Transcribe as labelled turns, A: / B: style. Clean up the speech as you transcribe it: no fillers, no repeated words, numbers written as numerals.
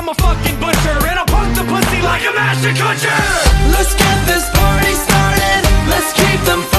A: I'm a fucking butcher, and I'll punk the pussy like a master butcher.
B: Let's get this party started. Let's keep them